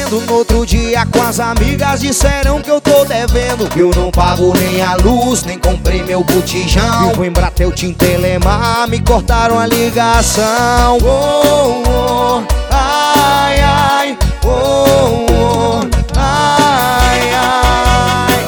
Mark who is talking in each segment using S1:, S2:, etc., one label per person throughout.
S1: fazendo. No outro dia com as amigas disseram que eu tô devendo, que eu não pago nem a luz, nem comprei meu botijão. Vivo em Brateutim, Telemar, me cortaram a ligação. Oh, oh, ai, ai, oh, oh, ai, ai.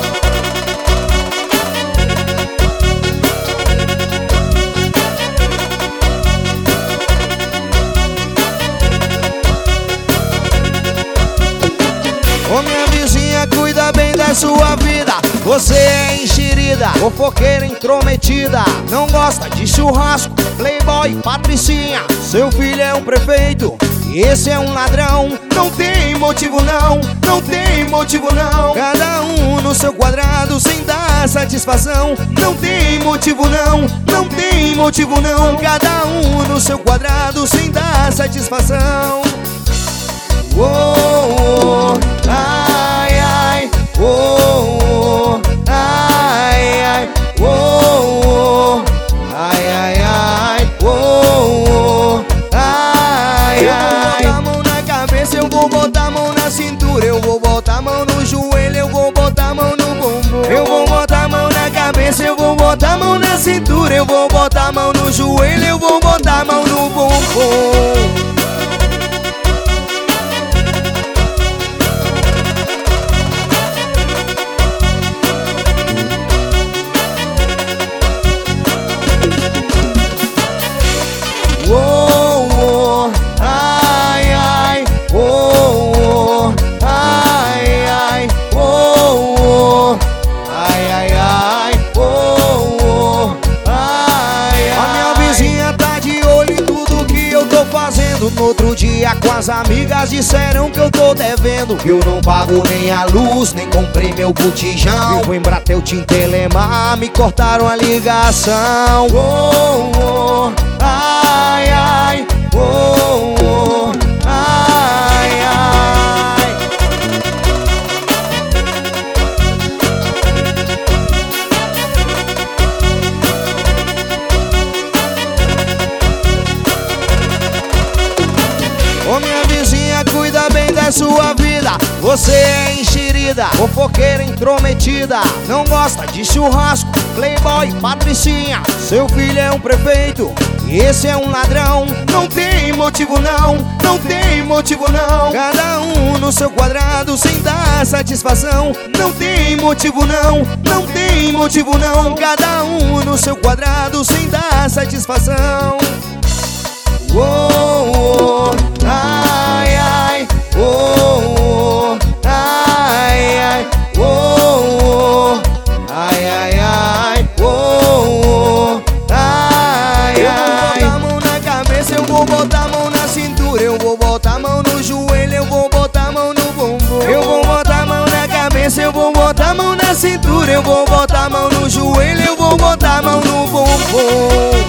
S1: Ô minha vizinha, cuida bem da sua vida. Você é enxerida, fofoqueira intrometida, não gosta de churrasco, playboy, patricinha. Seu filho é um prefeito e esse é um ladrão. Não tem motivo não, não tem motivo não. Cada um no seu quadrado sem dar satisfação. Não tem motivo não, não tem motivo não. Cada um no seu quadrado sem dar satisfação. Oh, oh, ai, ai, oh, oh, ai, ai, oh, oh, ai, ai, ai, oh, oh, ai, ai. Eu vou botar a mão na cabeça, eu vou botar a mão na cintura, eu vou botar a mão no joelho, eu vou botar a mão no bumbum. Eu vou botar a mão na cabeça, eu vou botar a mão na cintura, eu vou botar a mão no joelho, eu vou botar a mão no bumbum. Oh, oh, ai, ai, oh, oh, ai, ai, oh, oh, ai, ai, ai, oh, oh, ai, ai. A minha vizinha tá de olho em tudo que eu tô fazendo. No outro dia com as amigas disseram que eu tô devendo, que eu não pago nem a luz, nem comprei meu botijão. Vivo em Brateutim, Telemar, me cortaram a ligação. Oh, oh, ai, ai, oh, oh, ai, ai. Ô minha vizinha, cuida bem da sua vida. Você é enxerida, fofoqueira intrometida, não gosta de churrasco, playboy, patricinha. Seu filho é um prefeito e esse é um ladrão. Não tem motivo não, não tem motivo não. Cada um no seu quadrado sem dar satisfação. Não tem motivo não, não tem motivo não. Cada um no seu quadrado sem dar satisfação. Oh, oh, ai, ai, oh, oh, ai, ai, oh, oh, ai, ai, ai, oh, oh, ai, ai. Eu vou botar a mão na cabeça, eu vou botar a mão na cintura, eu vou botar a mão no joelho, eu vou botar a mão no bumbum. Eu vou botar a mão na cabeça, eu vou botar a mão na cintura, eu vou botar a mão no joelho, eu vou botar a mão no bumbum.